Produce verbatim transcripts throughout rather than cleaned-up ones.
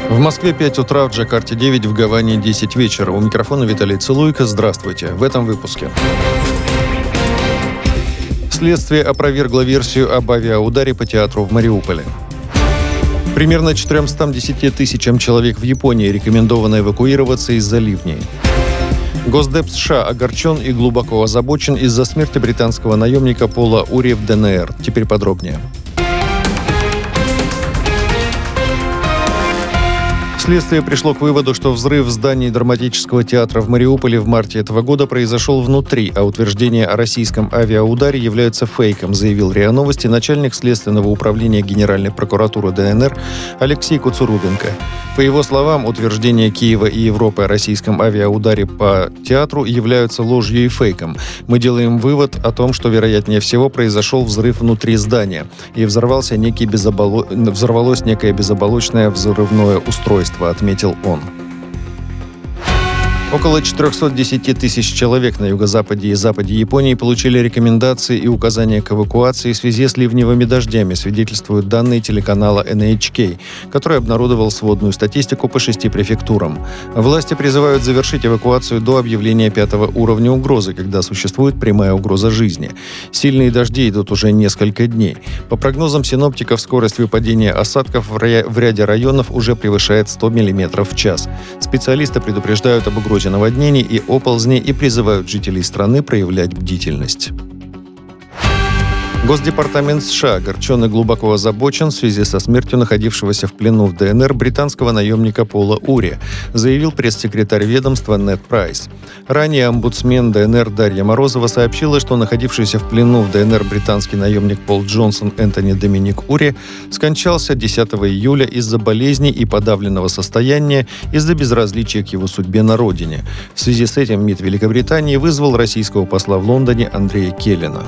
В Москве пять утра, в Джакарте девять, в Гаване десять вечера. У микрофона Виталий Целуйко. Здравствуйте. В этом выпуске. Следствие опровергло версию об авиаударе по театру в Мариуполе. Примерно четыремстам десяти тысячам человек в Японии рекомендовано эвакуироваться из-за ливней. Госдеп США огорчен и глубоко озабочен из-за смерти британского наемника Пола Ури в ДНР. Теперь подробнее. Следствие пришло к выводу, что взрыв в здании драматического театра в Мариуполе в марте этого года произошел внутри, а утверждения о российском авиаударе являются фейком, заявил РИА Новости начальник Следственного управления Генеральной прокуратуры ДНР Алексей Куцурубенко. По его словам, утверждения Киева и Европы о российском авиаударе по театру являются ложью и фейком. Мы делаем вывод о том, что, вероятнее всего, произошел взрыв внутри здания и взорвался некий безоболо... взорвалось некое безоболочное взрывное устройство, отметил он. Около четырехсот десяти тысяч человек на юго-западе и западе Японии получили рекомендации и указания к эвакуации в связи с ливневыми дождями, свидетельствуют данные телеканала эн эйч кей, который обнародовал сводную статистику по шести префектурам. Власти призывают завершить эвакуацию до объявления пятого уровня угрозы, когда существует прямая угроза жизни. Сильные дожди идут уже несколько дней. По прогнозам синоптиков, скорость выпадения осадков в ряде районов уже превышает сто миллиметров в час. Специалисты предупреждают об угрозе наводнений и оползней и призывают жителей страны проявлять бдительность. Госдепартамент США огорчен и глубоко озабочен в связи со смертью находившегося в плену в ДНР британского наемника Пола Ури, заявил пресс-секретарь ведомства Нед Прайс. Ранее омбудсмен ДНР Дарья Морозова сообщила, что находившийся в плену в ДНР британский наемник Пол Джонсон Энтони Доминик Ури скончался десятого июля из-за болезней и подавленного состояния из-за безразличия к его судьбе на родине. В связи с этим МИД Великобритании вызвал российского посла в Лондоне Андрея Келлина.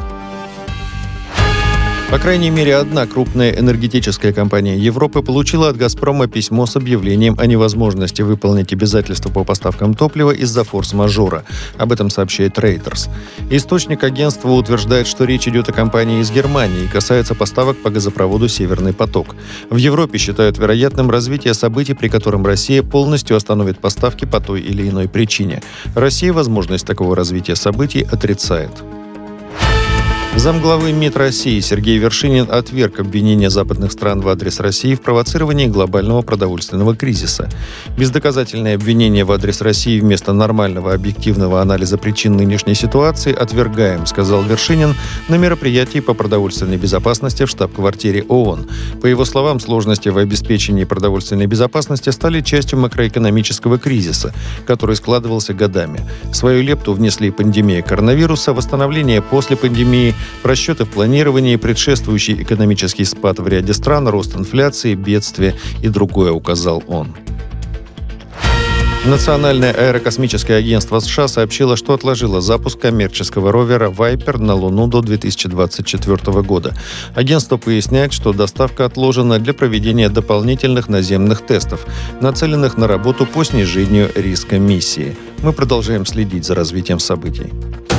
По крайней мере, одна крупная энергетическая компания Европы получила от «Газпрома» письмо с объявлением о невозможности выполнить обязательства по поставкам топлива из-за форс-мажора. Об этом сообщает Reuters. Источник агентства утверждает, что речь идет о компании из Германии и касается поставок по газопроводу «Северный поток». В Европе считают вероятным развитие событий, при котором Россия полностью остановит поставки по той или иной причине. Россия возможность такого развития событий отрицает. Замглавы МИД России Сергей Вершинин отверг обвинения западных стран в адрес России в провоцировании глобального продовольственного кризиса. Бездоказательные обвинения в адрес России вместо нормального объективного анализа причин нынешней ситуации отвергаем, сказал Вершинин на мероприятии по продовольственной безопасности в штаб-квартире ООН. По его словам, сложности в обеспечении продовольственной безопасности стали частью макроэкономического кризиса, который складывался годами. Свою лепту внесли пандемия коронавируса, восстановление после пандемии, просчеты в планировании, предшествующий экономический спад в ряде стран, рост инфляции, бедствия и другое, указал он. Национальное аэрокосмическое агентство США сообщило, что отложило запуск коммерческого ровера «Вайпер» на Луну до две тысячи двадцать четвёртого года. Агентство поясняет, что доставка отложена для проведения дополнительных наземных тестов, нацеленных на работу по снижению риска миссии. Мы продолжаем следить за развитием событий.